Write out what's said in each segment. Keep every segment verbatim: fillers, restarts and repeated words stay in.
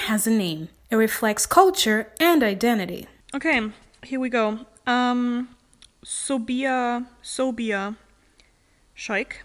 has a name. It reflects culture and identity. Okay, here we go. Um, Sobia, Sobia Shaikh.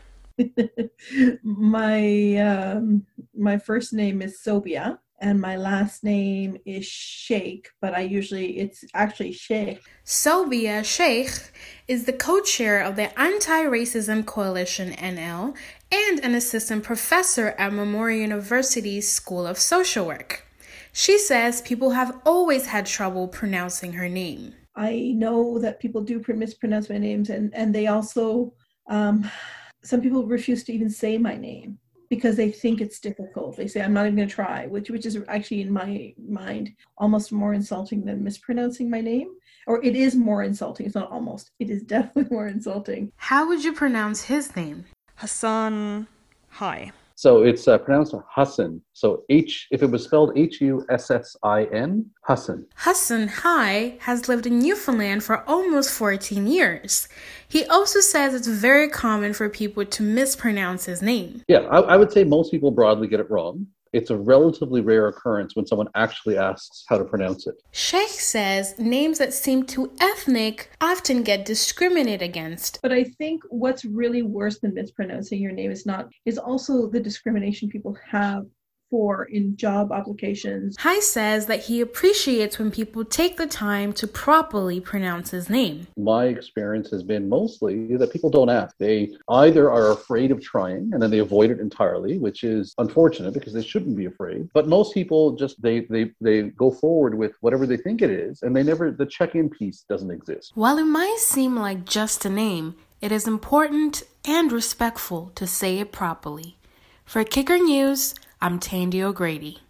my um, my first name is Sobia, and my last name is Sheikh, but I usually, it's actually Sheikh. Sobia Shaikh is the co-chair of the Anti-Racism Coalition N L and an assistant professor at Memorial University's School of Social Work. She says people have always had trouble pronouncing her name. I know that people do mispronounce my names, and, and they also, um, some people refuse to even say my name because they think it's difficult. They say, I'm not even going to try, which which is actually, in my mind, almost more insulting than mispronouncing my name. Or it is more insulting. It's not almost. It is definitely more insulting. How would you pronounce his name? Hassan Hai. So it's uh, pronounced Hassan. So H, if it was spelled H U S S I N, Hassan. Hassan Hai has lived in Newfoundland for almost fourteen years. He also says it's very common for people to mispronounce his name. Yeah, I, I would say most people broadly get it wrong. It's a relatively rare occurrence when someone actually asks how to pronounce it. Sheikh says names that seem too ethnic often get discriminated against. But I think what's really worse than mispronouncing your name is not is also the discrimination people have for in job applications. Hai says that he appreciates when people take the time to properly pronounce his name. My experience has been mostly that people don't ask. They either are afraid of trying and then they avoid it entirely, which is unfortunate because they shouldn't be afraid. But most people just, they they they go forward with whatever they think it is, and they never, the check-in piece doesn't exist. While it might seem like just a name, it is important and respectful to say it properly. For Kicker News, I'm Tandy O'Grady.